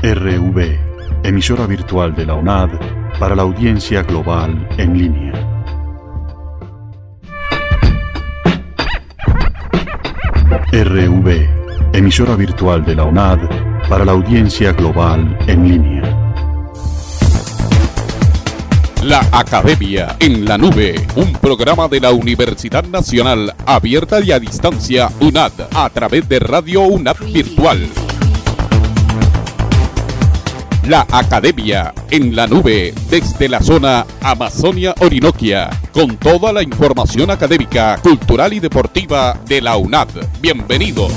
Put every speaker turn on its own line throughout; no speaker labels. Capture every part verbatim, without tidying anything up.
R V, emisora virtual de la UNAD para la audiencia global en línea. R V, emisora virtual de la UNAD para la audiencia global en línea.
La Academia en la Nube, un programa de la Universidad Nacional abierta y a distancia UNAD a través de Radio UNAD Virtual. La Academia en la Nube desde la zona Amazonia-Orinoquia, con toda la información académica, cultural y deportiva de la UNAD. Bienvenidos.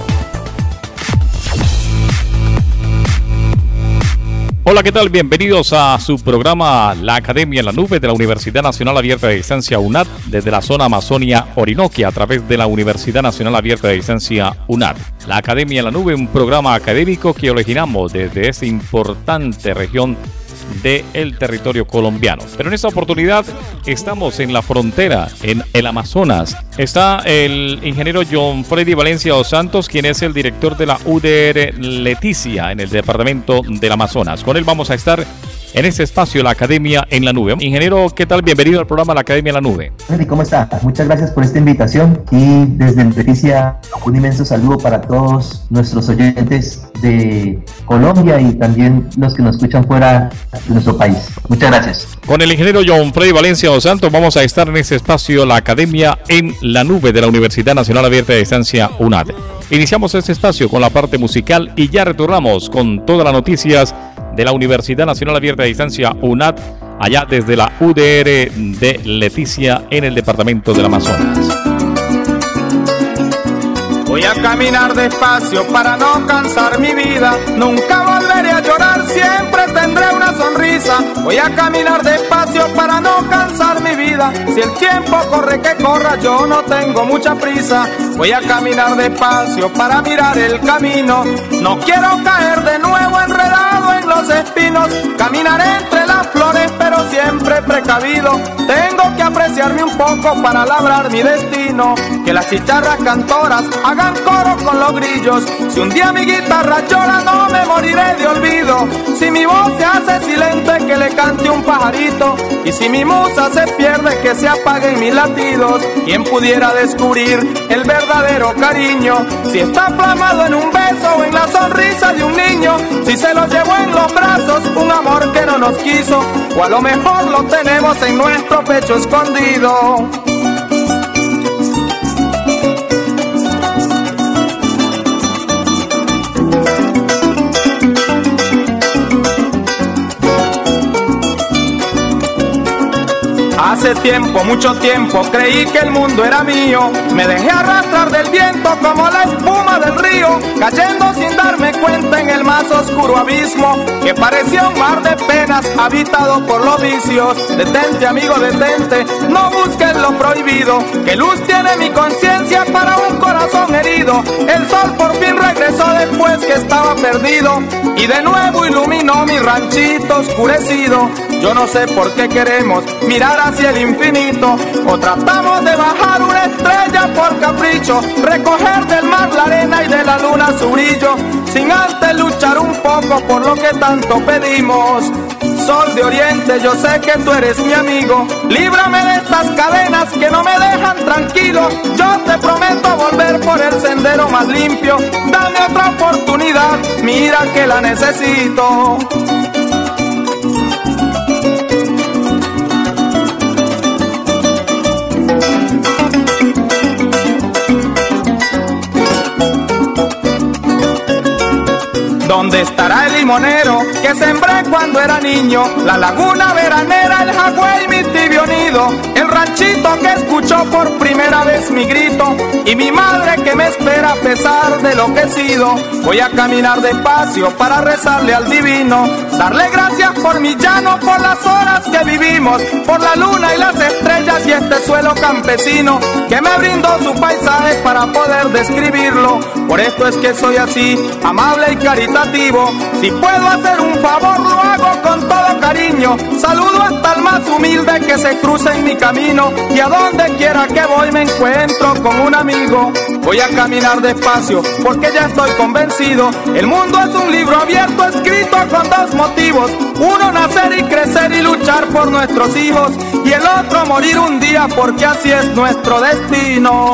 Hola, ¿qué tal? Bienvenidos a su programa La Academia en la Nube de la Universidad Nacional Abierta de Distancia UNAD desde la zona Amazonia-Orinoquia a través de la Universidad Nacional Abierta de Distancia UNAD. La Academia en la Nube, un programa académico que originamos desde esta importante región del territorio colombiano. Pero en esta oportunidad estamos en la frontera, en el Amazonas. Está el ingeniero John Freddy Valencia dos Santos, quien es el director de la U D R Leticia en el departamento del Amazonas. Con él vamos a estar en este espacio, la Academia en la Nube. Ingeniero, ¿qué tal? Bienvenido al programa La Academia en la Nube.
¿Cómo está? Muchas gracias por esta invitación y desde Leticia un inmenso saludo para todos nuestros oyentes de Colombia y también los que nos escuchan fuera de nuestro país. Muchas gracias.
Con el ingeniero John Freddy Valencia dos Santos vamos a estar en este espacio, la Academia en la Nube de la Universidad Nacional Abierta de Distancia UNAD. Iniciamos este espacio con la parte musical y ya retornamos con todas las noticias de la Universidad Nacional Abierta de Distancia UNAD, allá desde la U D R de Leticia en el departamento del Amazonas.
Voy a caminar despacio para no cansar mi vida. Nunca volveré a llorar, siempre tendré una sonrisa. Voy a caminar despacio para no cansar mi vida. Si el tiempo corre que corra, yo no tengo mucha prisa. Voy a caminar despacio para mirar el camino. No quiero caer de nuevo enredado en los espinos. Caminaré entre las flores, pero siempre precavido. Tengo que apreciarme un poco para labrar mi destino. Que las chicharras cantoras hagan coro con los grillos. Si un día mi guitarra llora, no me moriré de olvido. Si mi voz se hace silente, que le cante un pajarito. Y si mi musa se pierde, que se apaguen mis latidos. ¿Quién pudiera descubrir el verdadero cariño? Si está plasmado en un beso o en la sonrisa de un niño. Si se lo llevó en los brazos un amor que no nos quiso. O a lo mejor lo tenemos en nuestro pecho escondido. Hace tiempo, mucho tiempo, creí que el mundo era mío. Me dejé arrastrar del viento como la espuma del río, cayendo sin darme cuenta en el más oscuro abismo, que parecía un mar de penas habitado por los vicios. Detente, amigo, detente, no busques lo prohibido, que luz tiene mi conciencia para un corazón herido. El sol por fin regresó después que estaba perdido, y de nuevo iluminó mi ranchito oscurecido. Yo no sé por qué queremos mirar hacia el infinito, o tratamos de bajar una estrella por capricho, recoger del mar la arena y de la luna su brillo, sin antes luchar un poco por lo que tanto pedimos. Sol de Oriente, yo sé que tú eres mi amigo, líbrame de estas cadenas que no me dejan tranquilo. Yo te prometo volver por el sendero más limpio, dame otra oportunidad, mira que la necesito. ¿Dónde estará el limonero que sembré cuando era niño? La laguna veranera, el jagüey, mi tibio nido, el ranchito que escuchó por primera vez mi grito, y mi madre que me espera a pesar de lo que he sido. Voy a caminar despacio para rezarle al divino, darle gracias por mi llano, por las horas que vivimos, por la luna y las estrellas y este suelo campesino que me brindó su paisaje para poder describirlo, por Por esto es que soy así, amable y caritativo. Si puedo hacer un favor lo hago con todo cariño. Saludo hasta el más humilde que se cruza en mi camino, y a donde quiera que voy me encuentro con un amigo. Voy a caminar despacio porque ya estoy convencido. El mundo es un libro abierto escrito con dos motivos: uno, nacer y crecer y luchar por nuestros hijos, y el otro, morir un día porque así es nuestro destino.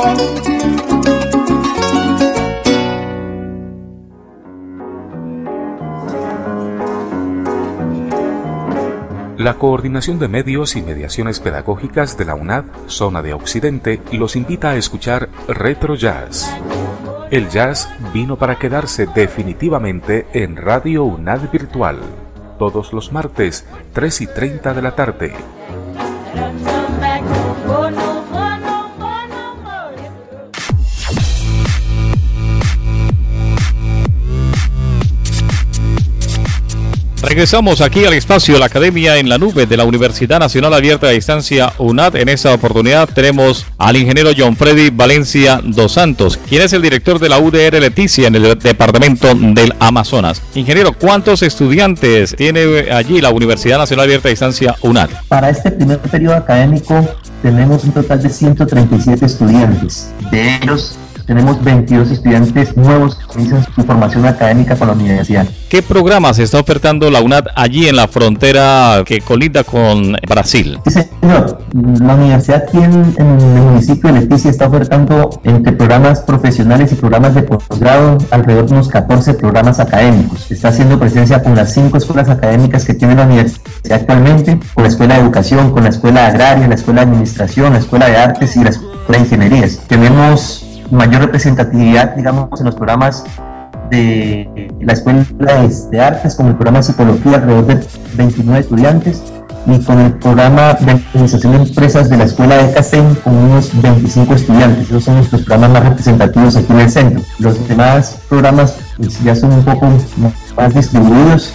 La Coordinación de Medios y Mediaciones Pedagógicas de la UNAD, Zona de Occidente, los invita a escuchar Retro Jazz. El jazz vino para quedarse definitivamente en Radio UNAD Virtual, todos los martes, tres y treinta de la tarde.
Regresamos aquí al espacio de la Academia en la Nube de la Universidad Nacional Abierta de Distancia UNAD. En esta oportunidad tenemos al ingeniero John Freddy Valencia dos Santos, quien es el director de la U D R Leticia en el departamento del Amazonas. Ingeniero, ¿cuántos estudiantes tiene allí la Universidad Nacional Abierta de Distancia UNAD?
Para este primer periodo académico tenemos un total de ciento treinta y siete estudiantes. De ellos tenemos veintidós estudiantes nuevos que inician su formación académica con la universidad.
¿Qué programas está ofertando la UNAD allí en la frontera que colinda con Brasil?
Sí, señor. La universidad aquí en, en el municipio de Leticia está ofertando entre programas profesionales y programas de posgrado alrededor de unos catorce programas académicos. Está haciendo presencia con las cinco escuelas académicas que tiene la universidad actualmente, con la Escuela de Educación, con la Escuela Agraria, la Escuela de Administración, la Escuela de Artes y la Escuela de Ingenierías. Tenemos mayor representatividad, digamos, en los programas de la Escuela de Artes, como el programa de Psicología, alrededor de veintinueve estudiantes, y con el programa de Administración de Empresas de la Escuela de Castell, con unos veinticinco estudiantes. Esos son nuestros programas más representativos aquí en el centro. Los demás programas pues, ya son un poco más distribuidos.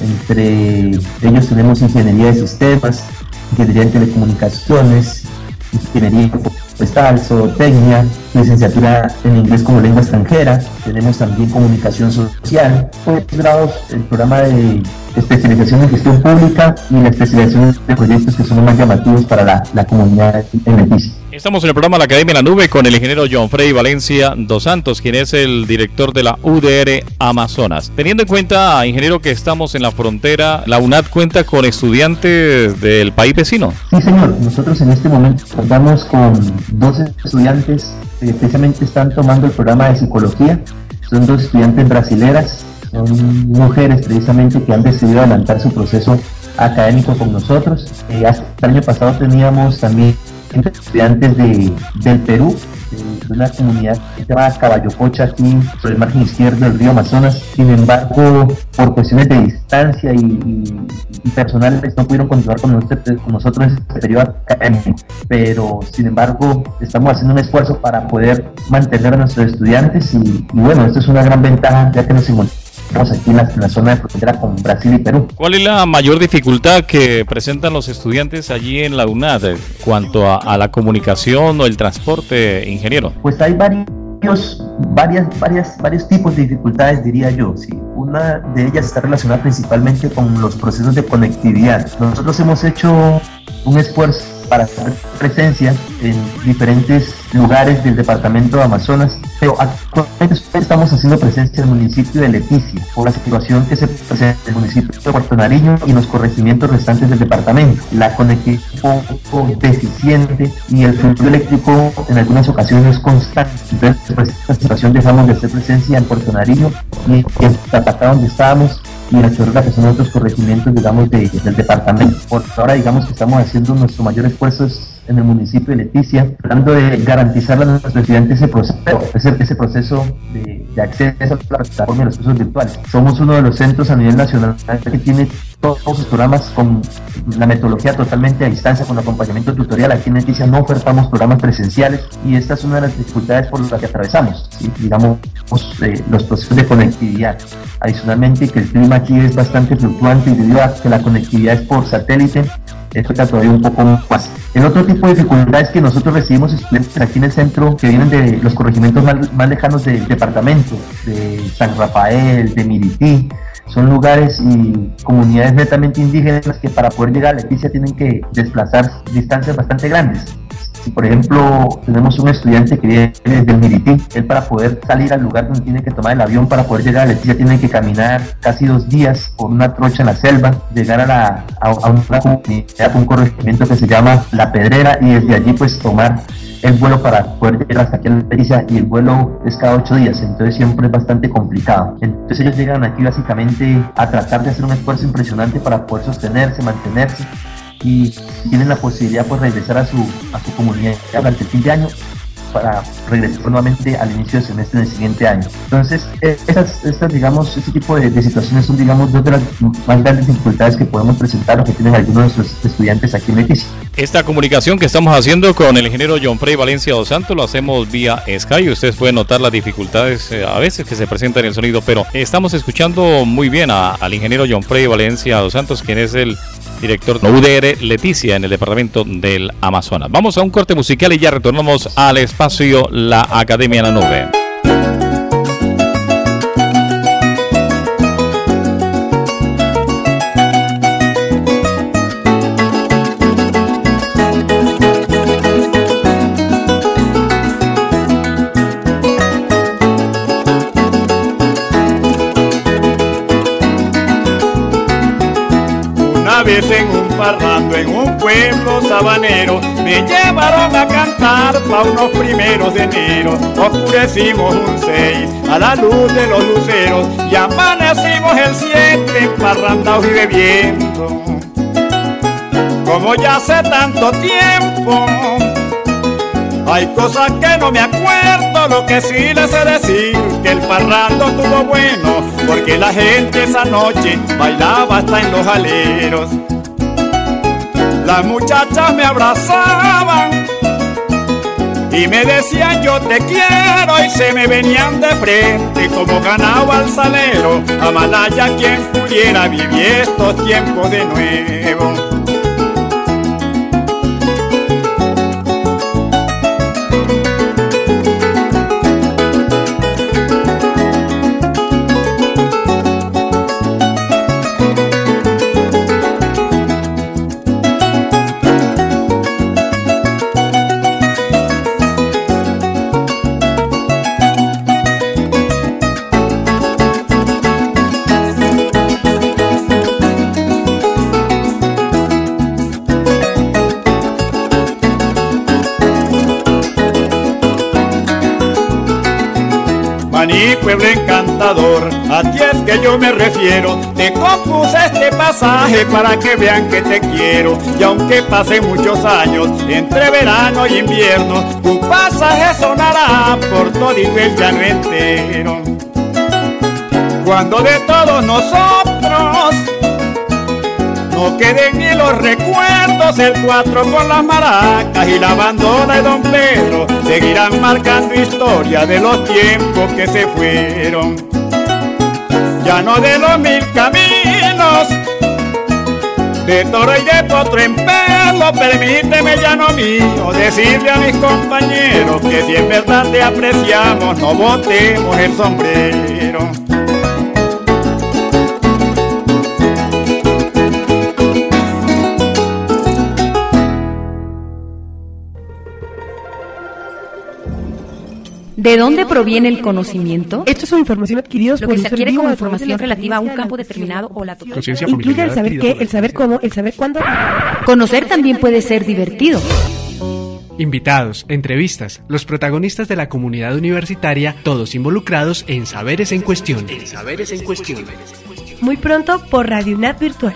Entre ellos tenemos Ingeniería de Sistemas, Ingeniería en Telecomunicaciones, Ingeniería Forestal, Zootecnia, licenciatura en Inglés como lengua extranjera. Tenemos también Comunicación Social, posgrados, el programa de especialización en Gestión Pública y la especialización de proyectos que son los más llamativos para la, la comunidad en Leticia.
Estamos en el programa La Academia en la Nube con el ingeniero John Freddy Valencia dos Santos, quien es el director de la U D R Amazonas. Teniendo en cuenta, ingeniero, que estamos en la frontera, ¿la UNAD cuenta con estudiantes del país vecino?
Sí, señor. Nosotros en este momento contamos con doce estudiantes que precisamente están tomando el programa de psicología. Son dos estudiantes brasileras, son mujeres precisamente que han decidido adelantar su proceso académico con nosotros. Eh, hasta el año pasado teníamos también estudiantes de, del Perú, de una comunidad que se llama Caballococha, aquí por el margen izquierdo del río Amazonas. Sin embargo, por cuestiones de distancia y, y, y personales no pudieron continuar con nosotros, con nosotros en este periodo académico, pero sin embargo estamos haciendo un esfuerzo para poder mantener a nuestros estudiantes y, y bueno, esto es una gran ventaja ya que nos encontramos aquí en la, en la zona de frontera con Brasil y Perú.
¿Cuál es la mayor dificultad que presentan los estudiantes allí en la UNAD en cuanto a, a la comunicación o el transporte, ingeniero?
Pues hay varios, varias, varias, varios tipos de dificultades, diría yo. Sí. Una de ellas está relacionada principalmente con los procesos de conectividad. Nosotros hemos hecho un esfuerzo para hacer presencia en diferentes lugares del departamento de Amazonas, pero actualmente estamos haciendo presencia en el municipio de Leticia por la situación que se presenta en el municipio de Puerto Nariño y en los corregimientos restantes del departamento. La conectividad es un poco deficiente y el flujo eléctrico en algunas ocasiones es constante. Entonces, por esta situación dejamos de hacer presencia en Puerto Nariño y en Tapacá, donde estábamos, y en la Chorra, que son otros corregimientos, digamos, de, del departamento. Por ahora, digamos que estamos haciendo nuestro mayor esfuerzo en el municipio de Leticia, tratando de garantizarle a nuestros estudiantes ese proceso, ese, ese proceso de, de acceso a la plataforma de los cursos virtuales. Somos uno de los centros a nivel nacional que tiene todos sus programas con la metodología totalmente a distancia, con acompañamiento tutorial. Aquí en Leticia no ofertamos programas presenciales y esta es una de las dificultades por las que atravesamos, ¿sí? Digamos, eh, los procesos de conectividad. Adicionalmente, que el clima aquí es bastante fluctuante y debido a que la conectividad es por satélite, esto está todavía un poco más. El otro tipo de dificultad es que nosotros recibimos estudiantes aquí en el centro que vienen de los corregimientos más, más lejanos del departamento, de San Rafael, de Mirití. Son lugares y comunidades netamente indígenas que para poder llegar a Leticia tienen que desplazar distancias bastante grandes. Si por ejemplo tenemos un estudiante que viene desde el Mirití, él para poder salir al lugar donde tiene que tomar el avión para poder llegar a Leticia tiene que caminar casi dos días por una trocha en la selva, llegar a, la, a, a una comunidad, un corregimiento que se llama La Pedrera, y desde allí pues tomar el vuelo para poder llegar hasta aquí a Leticia, y el vuelo es cada ocho días, entonces siempre es bastante complicado. Entonces ellos llegan aquí básicamente a tratar de hacer un esfuerzo impresionante para poder sostenerse, mantenerse, y tienen la posibilidad pues regresar a su, a su comunidad durante el fin de año para regresar nuevamente al inicio del semestre del siguiente año. Entonces, estas, estas digamos, este tipo de, de situaciones son, digamos, dos de las más grandes dificultades que podemos presentar o que tienen algunos de nuestros estudiantes aquí en Leticia.
Esta comunicación que estamos haciendo con el ingeniero John Frey Valencia dos Santos lo hacemos vía Skype. Ustedes pueden notar las dificultades eh, a veces que se presentan en el sonido, pero estamos escuchando muy bien a, al ingeniero John Frey Valencia dos Santos, quien es el director de U D R Leticia en el departamento del Amazonas. Vamos a un corte musical y ya retornamos al espacio La Academia en la Nube.
En un parrando en un pueblo sabanero me llevaron a cantar pa' unos primeros de enero. Oscurecimos un seis a la luz de los luceros y amanecimos el siete parrandaos y bebiendo. Como ya hace tanto tiempo hay cosas que no me acuerdo, lo que sí les sé decir que el parrando estuvo bueno, porque la gente esa noche bailaba hasta en los aleros. Las muchachas me abrazaban y me decían yo te quiero, y se me venían de frente como ganado al salero. Amalaya quien pudiera vivir estos tiempos de nuevo. Maní, pueblo encantador, a ti es que yo me refiero. Te compuse este pasaje para que vean que te quiero. Y aunque pasen muchos años entre verano y invierno, tu pasaje sonará por todito el llano entero. Cuando de todos nosotros no queden ni los recuerdos, el cuatro con las maracas y la bandona de Don Pedro seguirán marcando historia de los tiempos que se fueron. Ya no de los mil caminos, de toro y de potro en pelo, permíteme, llano mío, decirle a mis compañeros que si en verdad te apreciamos, no botemos el sombrero.
¿De dónde proviene el conocimiento?
Esto es una información adquirida
Lo que se adquiere como información relativa a un campo determinado o la
totalidad. Incluye el saber qué, el saber cómo, el saber cuándo.
Conocer también puede ser divertido.
Invitados, entrevistas, los protagonistas de la comunidad universitaria, todos involucrados en Saberes en Cuestión. En Saberes en Cuestión.
Muy pronto por Radio UNAD Virtual.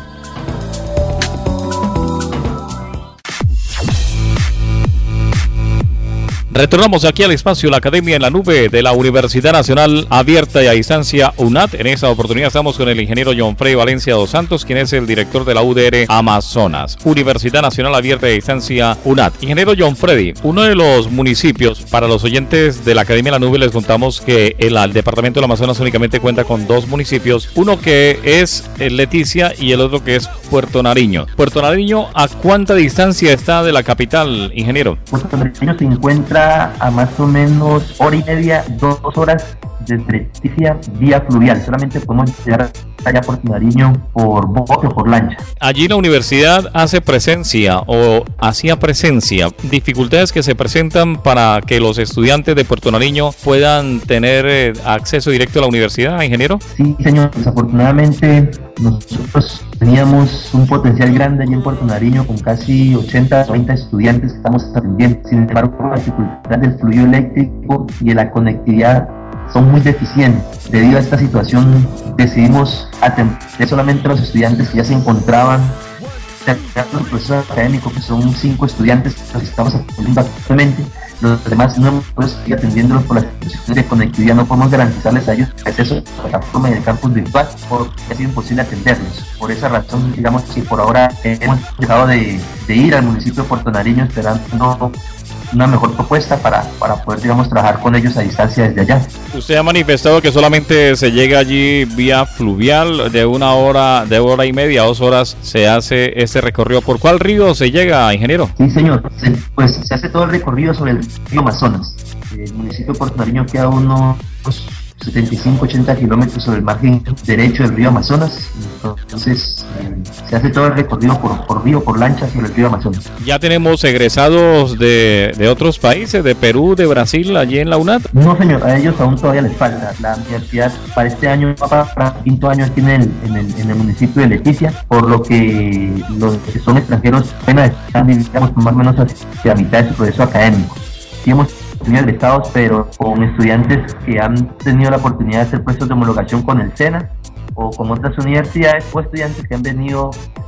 Retornamos aquí al espacio La Academia en la Nube de la Universidad Nacional Abierta y a Distancia UNAD. En esta oportunidad estamos con el ingeniero John Freddy Valencia dos Santos, quien es el director de la U D R Amazonas, Universidad Nacional Abierta y a Distancia UNAD. Ingeniero John Freddy, uno de los municipios, para los oyentes de la Academia en la Nube les contamos que el, el departamento del Amazonas únicamente cuenta con dos municipios, uno que es Leticia y el otro que es Puerto Nariño. Puerto Nariño, ¿a cuánta distancia está de la capital, ingeniero?
Puerto Nariño se encuentra a más o menos hora y media, dos horas desde Leticia vía fluvial. Solamente podemos llegar allá a Puerto Nariño por bote o por lancha.
Allí la universidad hace presencia o hacía presencia, dificultades que se presentan para que los estudiantes de Puerto Nariño puedan tener eh, acceso directo a la universidad, ingeniero.
Sí, señor. Desafortunadamente nosotros teníamos un potencial grande allí en Puerto Nariño con casi ochenta, noventa estudiantes que estamos atendiendo. Sin embargo, la dificultad del fluido eléctrico y de la conectividad son muy deficientes. Debido a esta situación decidimos atender solamente a los estudiantes que ya se encontraban terminando el proceso académico, que son cinco estudiantes que estamos atendiendo actualmente. Los demás no hemos seguido atendiéndolos por las situaciones de conectividad. No podemos garantizarles a ellos acceso a la plataforma y el campus virtual porque ha sido imposible atenderlos. Por esa razón, digamos que por ahora hemos dejado de, de ir al municipio de Puerto Nariño esperando una mejor propuesta para, para poder, digamos, trabajar con ellos a distancia desde allá.
Usted ha manifestado que solamente se llega allí vía fluvial, de una hora, de hora y media a dos horas se hace este recorrido. ¿Por cuál río se llega, ingeniero?
Sí, señor, pues se hace todo el recorrido sobre el río Amazonas. El municipio de Puerto Nariño queda a unos setenta y cinco, ochenta kilómetros sobre el margen derecho del río Amazonas. Entonces eh, se hace todo el recorrido por, por río, por lancha sobre el río Amazonas.
¿Ya tenemos egresados de, de otros países, de Perú, de Brasil, allí en la UNAD?
No, señor, a ellos aún todavía les falta. La universidad para este año, para, para el quinto año aquí en el, en, el, en el municipio de Leticia, por lo que los que son extranjeros apenas están, digamos, más o menos hacia la mitad de su proceso académico. Sí hemos tenido egresados, pero con estudiantes que han tenido la oportunidad de hacer procesos de homologación con el SENA o con otras universidades, o estudiantes que han venido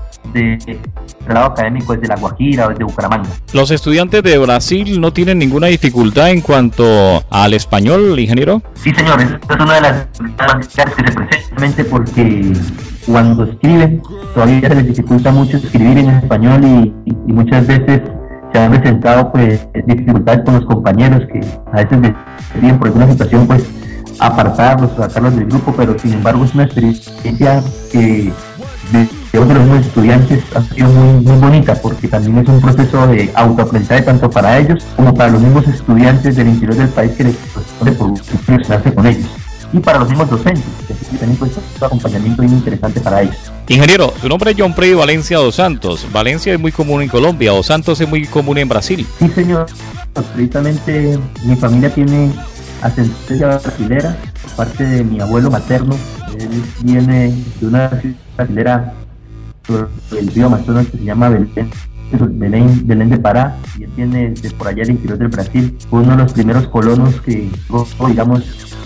de grado académico desde La Guajira o desde Bucaramanga.
¿Los estudiantes de Brasil no tienen ninguna dificultad en cuanto al español, ingeniero?
Sí, señor, esta es una de las dificultades que se presentan porque cuando escriben todavía se les dificulta mucho escribir en español y, y, y muchas veces se han presentado pues dificultades con los compañeros que a veces deciden por alguna situación pues apartarlos o sacarlos del grupo, pero sin embargo es una experiencia que de, de los mismos estudiantes ha sido muy, muy bonita porque también es un proceso de autoaprendizaje tanto para ellos como para los mismos estudiantes del interior del país que les corresponde por relacionarse con ellos, y para los mismos docentes, que también pues, es un acompañamiento muy interesante para ellos.
Ingeniero, su nombre es John Freddy Valencia dos Santos. Valencia es muy común en Colombia, dos Santos es muy común en Brasil.
Sí, señor. Precisamente mi familia tiene ascendencia brasilera por parte de mi abuelo materno. Él viene de una ciudad brasilera sobre el río Amazonas que se llama Belén, Belén, Belén de Pará, y él viene de por allá al interior del Brasil. Fue uno de los primeros colonos que, digamos,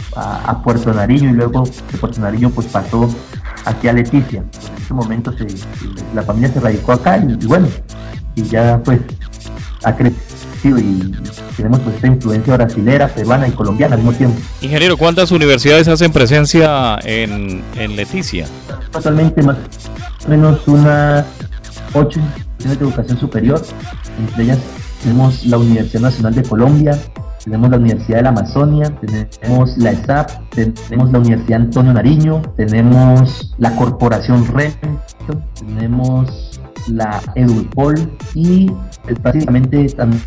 a, a Puerto Nariño, y luego de Puerto Nariño pues pasó aquí a Leticia. En ese momento se, la familia se radicó acá y, y bueno, y ya pues ha crecido y tenemos pues esta influencia brasilera, peruana y colombiana al mismo tiempo.
Ingeniero, ¿cuántas universidades hacen presencia en, en Leticia?
Totalmente más o menos unas ocho instituciones de educación superior. Entre ellas tenemos la Universidad Nacional de Colombia, tenemos la Universidad de la Amazonia, tenemos la E S A P, tenemos la Universidad Antonio Nariño, tenemos la Corporación R E M, tenemos la EDUPOL y básicamente también,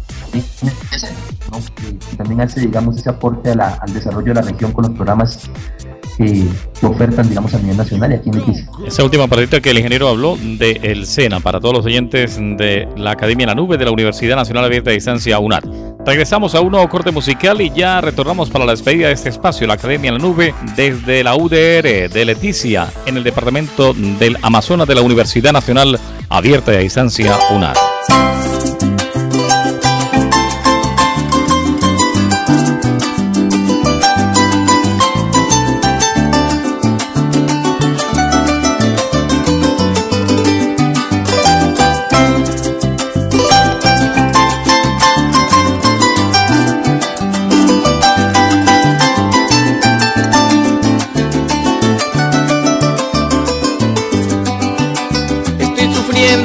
¿no? que también hace, digamos, ese aporte a la, al desarrollo de la región con los programas que, que ofertan, digamos, a nivel nacional y aquí en Leticia.
Esa última partita que el ingeniero habló del SENA, para todos los oyentes de la Academia en la Nube de la Universidad Nacional Abierta a Distancia UNAD. Regresamos a un nuevo corte musical y ya retornamos para la despedida de este espacio, la Academia en la Nube, desde la U D R de Leticia, en el departamento del Amazonas de la Universidad Nacional Abierta a Distancia UNAD.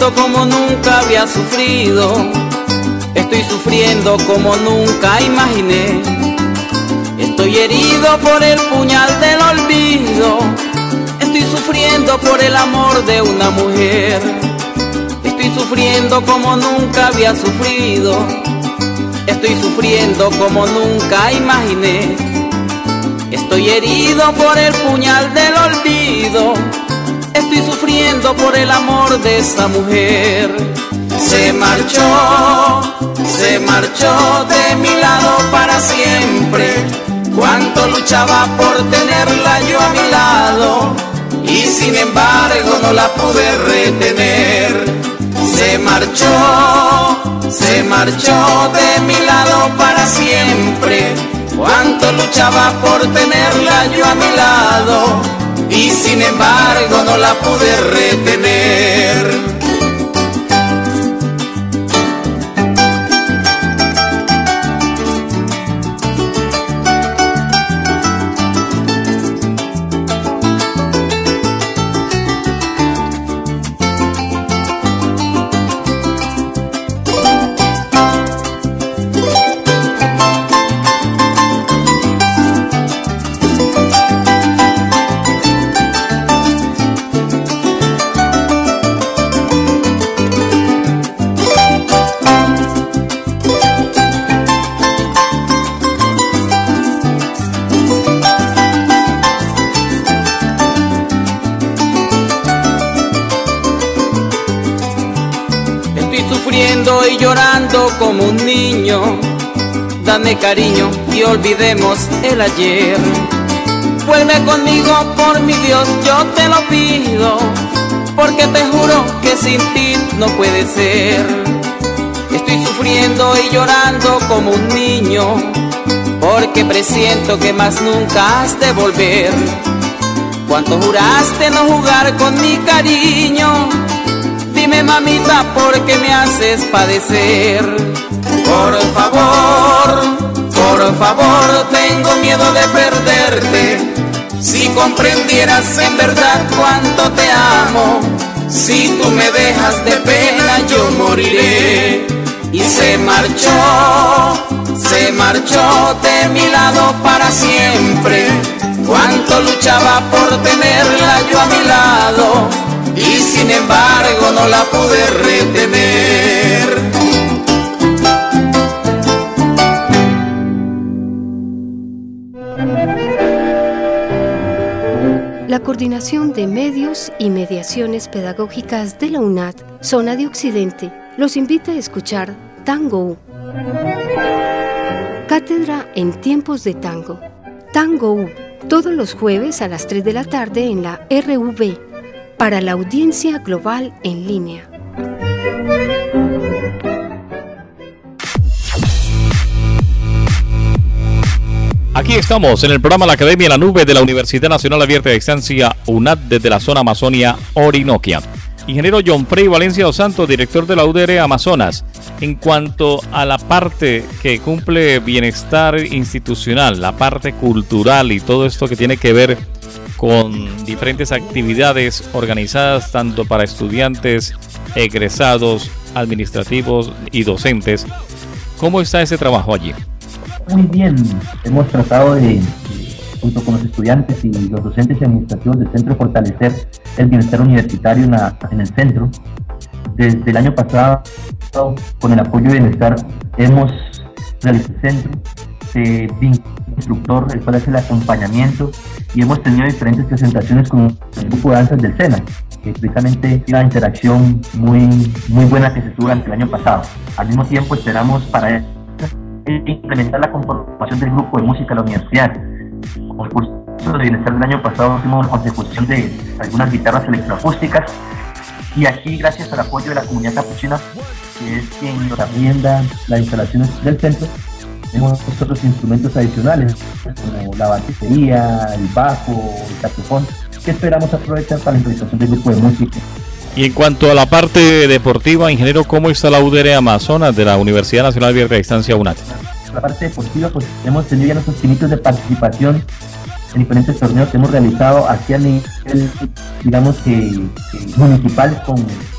sufriendo como nunca había sufrido. Estoy sufriendo como nunca imaginé. Estoy herido por el puñal del olvido. Estoy sufriendo por el amor de una mujer. Estoy sufriendo como nunca había sufrido. Estoy sufriendo como nunca imaginé. Estoy herido por el puñal del olvido. Estoy sufriendo por el amor de esa mujer. Se marchó, se marchó de mi lado para siempre. Cuánto luchaba por tenerla yo a mi lado, y sin embargo no la pude retener. Se marchó, se marchó de mi lado para siempre. Cuánto luchaba por tenerla yo a mi lado, y sin embargo no la pude retener. Y llorando como un niño, dame cariño y olvidemos el ayer. Vuelve conmigo, por mi Dios, yo te lo pido, porque te juro que sin ti no puede ser. Estoy sufriendo y llorando como un niño, porque presiento que más nunca has de volver. Cuánto juraste no jugar con mi cariño. Dime, mamita, ¿por qué me haces padecer? Por favor, por favor, tengo miedo de perderte. Si comprendieras en verdad cuánto te amo, si tú me dejas de pena yo moriré. Y se marchó, se marchó de mi lado para siempre. Cuánto luchaba por tenerla yo a mi lado, y sin embargo no la pude retener.
La Coordinación de Medios y Mediaciones Pedagógicas de la UNAD, Zona de Occidente, los invita a escuchar Tango U. Cátedra en tiempos de tango. Tango U, todos los jueves a las tres de la tarde en la R U B, para la audiencia global en línea.
Aquí estamos en el programa La Academia en la Nube de la Universidad Nacional Abierta de Distancia UNAD desde la zona Amazonia Orinoquia. Ingeniero John Frey Valencia dos Santos, director de la U D R Amazonas. En cuanto a la parte que cumple bienestar institucional, la parte cultural y todo esto que tiene que ver con diferentes actividades organizadas tanto para estudiantes, egresados, administrativos y docentes, ¿cómo está ese trabajo allí?
Muy bien, hemos tratado de, de, junto con los estudiantes y los docentes y administrativos del centro, fortalecer el bienestar universitario en, la, en el centro. Desde el año pasado, con el apoyo de Bienestar, hemos realizado el centro, se vínculo instructor, el cual hace el acompañamiento, y hemos tenido diferentes presentaciones con el grupo de danzas del SENA, que precisamente una interacción muy, muy buena que se tuvo durante el año pasado. Al mismo tiempo esperamos para implementar la conformación del grupo de música de la universidad. Con el curso de bienestar del año pasado hicimos una consecución de algunas guitarras electroacústicas, y aquí, gracias al apoyo de la comunidad capuchina, que es quien nos arrienda las instalaciones del centro, tenemos otros instrumentos adicionales como la batería, el bajo, el saxofón, que esperamos aprovechar para la improvisación del grupo de música.
Y en cuanto a la parte deportiva, ingeniero, ¿cómo está la U D R Amazonas de la Universidad Nacional Abierta de Distancia UNAD?
La parte deportiva, pues hemos tenido ya nuestros pinitos de participación en diferentes torneos que hemos realizado aquí a nivel, digamos que, que municipal, con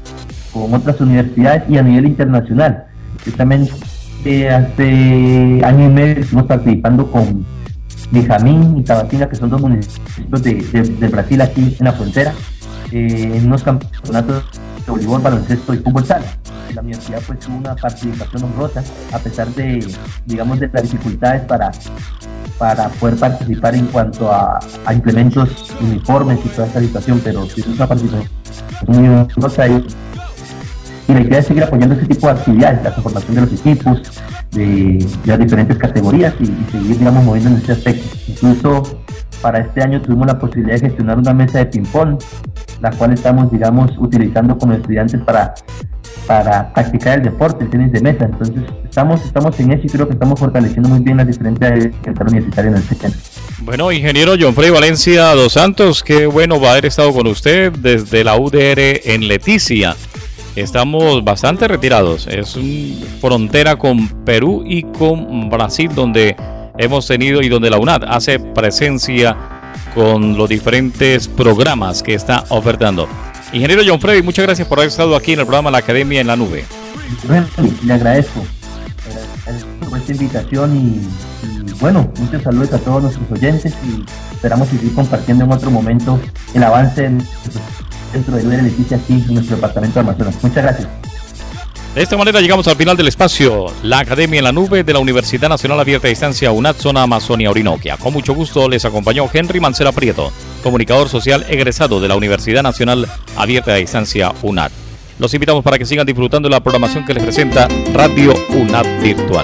con otras universidades y a nivel internacional. Justamente eh, hace año y medio estuvimos participando con Benjamín y Tabatinga, que son dos municipios de, de, de Brasil aquí en la frontera, eh, en unos campeonatos de voleibol, baloncesto y fútbol sala. La universidad pues tuvo una participación honrosa, a pesar de, digamos, de las dificultades para, para poder participar en cuanto a, a implementos, uniformes y toda esta situación, pero sí es una participación muy honrosa y, y la idea es seguir apoyando este tipo de actividades, la formación de los equipos, de, de las diferentes categorías y, y seguir, digamos, moviendo en este aspecto. Incluso para este año tuvimos la posibilidad de gestionar una mesa de ping-pong, la cual estamos, digamos, utilizando como estudiantes para para practicar el deporte, el tenis de mesa. Entonces estamos, estamos en eso y creo que estamos fortaleciendo muy bien las diferentes centros universitarias en el centro.
Bueno, ingeniero John Freddy Valencia dos Santos, qué bueno va a haber estado con usted desde la U D R en Leticia. Estamos bastante retirados, es una frontera con Perú y con Brasil, donde hemos tenido y donde la UNAD hace presencia con los diferentes programas que está ofertando. Ingeniero John Freddy, muchas gracias por haber estado aquí en el programa La Academia en la Nube.
Le agradezco, agradezco por esta invitación y, y bueno, muchos saludos a todos nuestros oyentes y esperamos seguir compartiendo en otro momento el avance del centro de U D R Leticia aquí en nuestro departamento de Amazonas. Muchas gracias.
De esta manera llegamos al final del espacio La Academia en la Nube de la Universidad Nacional Abierta a Distancia UNAD, zona Amazonia Orinoquia. Con mucho gusto les acompañó Henry Mancera Prieto, comunicador social egresado de la Universidad Nacional Abierta a Distancia UNAD. Los invitamos para que sigan disfrutando de la programación que les presenta Radio UNAD Virtual.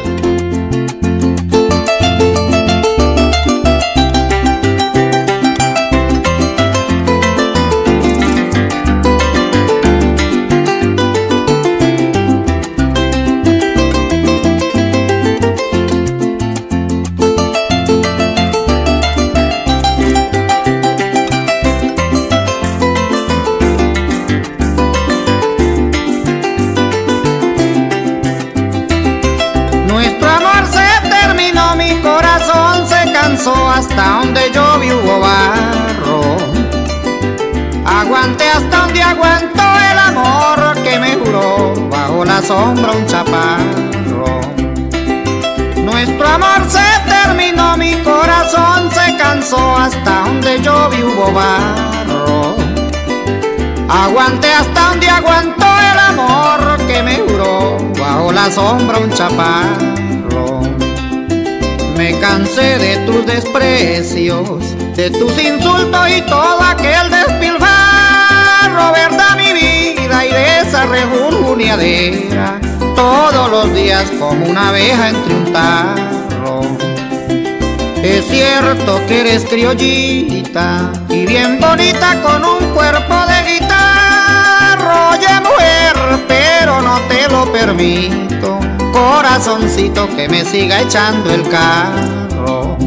Hasta donde yo vi hubo barro, aguanté hasta donde aguantó el amor que me juró bajo la sombra un chaparro. Nuestro amor se terminó, mi corazón se cansó, hasta donde yo vi hubo barro, aguanté hasta donde aguantó el amor que me juró bajo la sombra un chaparro. Me cansé de tus desprecios, de tus insultos y todo aquel despilfarro, verdad mi vida, y de esa rejunjuneadera, todos los días como una abeja entre un tarro. Es cierto que eres criollita y bien bonita con un cuerpo de guitarra, oye mujer, pero no te lo permito, corazoncito, que me siga echando el carro.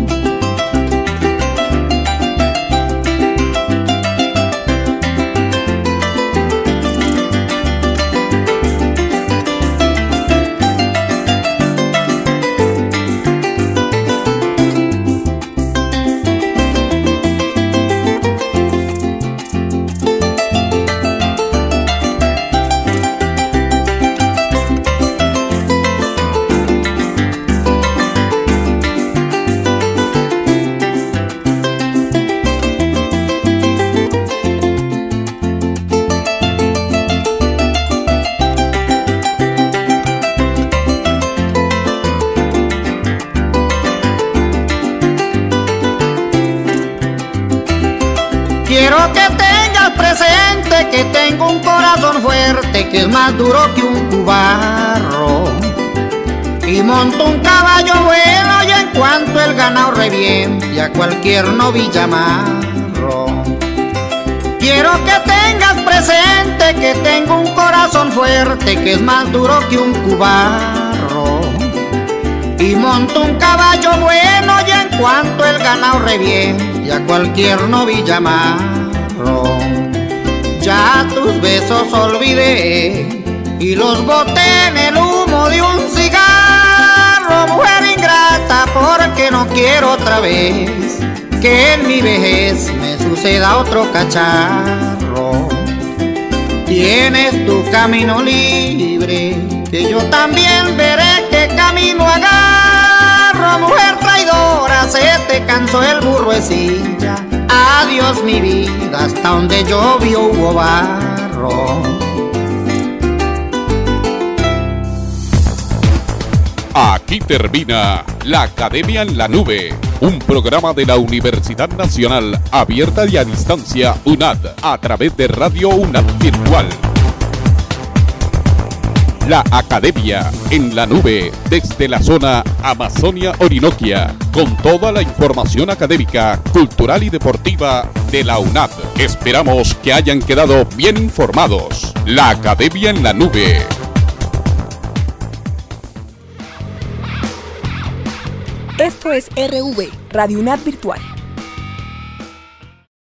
Que tengo un corazón fuerte que es más duro que un cubarro, y monto un caballo bueno y en cuanto el ganado reviente a cualquier novilla amarro. Quiero que tengas presente que tengo un corazón fuerte que es más duro que un cubarro, y monto un caballo bueno y en cuanto el ganado reviente a cualquier novilla amarro. Ya tus besos olvidé y los boté en el humo de un cigarro, mujer ingrata, porque no quiero otra vez que en mi vejez me suceda otro cacharro.
tienes tu camino libre, que yo también veré qué camino agarro. Mujer traidora, se te cansó el burro de silla. Adiós mi vida, hasta donde llovió hubo barro.
Aquí termina La Academia en la Nube, un programa de la Universidad Nacional Abierta y a Distancia UNAD, a través de Radio UNAD Virtual. La Academia en la Nube, desde la zona Amazonia Orinoquia, con toda la información académica, cultural y deportiva de la UNAD. Esperamos que hayan quedado bien informados. La Academia en la Nube.
Esto es R V, Radio UNAD Virtual.